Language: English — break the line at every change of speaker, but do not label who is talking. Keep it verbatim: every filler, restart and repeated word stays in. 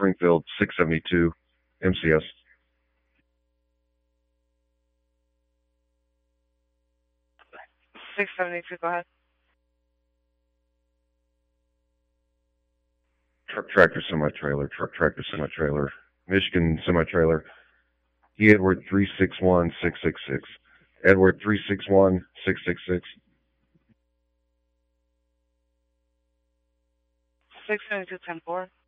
Springfield six seventy-two M C S.
six seventy-two, go ahead.
Truck tractor semi-trailer, truck tractor semi-trailer, Michigan semi-trailer, E Edward three six one six six six. Edward three six one six six six.
six seventy-two, ten four.